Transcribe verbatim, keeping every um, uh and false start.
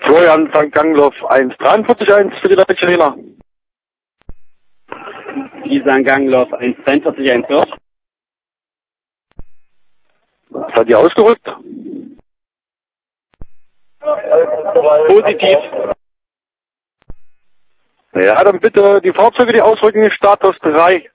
Florian Sankt Gangloff eins dreiundvierzig eins für die Deutsche Lena. Isan Gangloff eins dreiundvierzig eins durch. Seid ihr ausgerückt? Positiv. Ja, dann bitte die Fahrzeuge, die ausrücken, Status drei.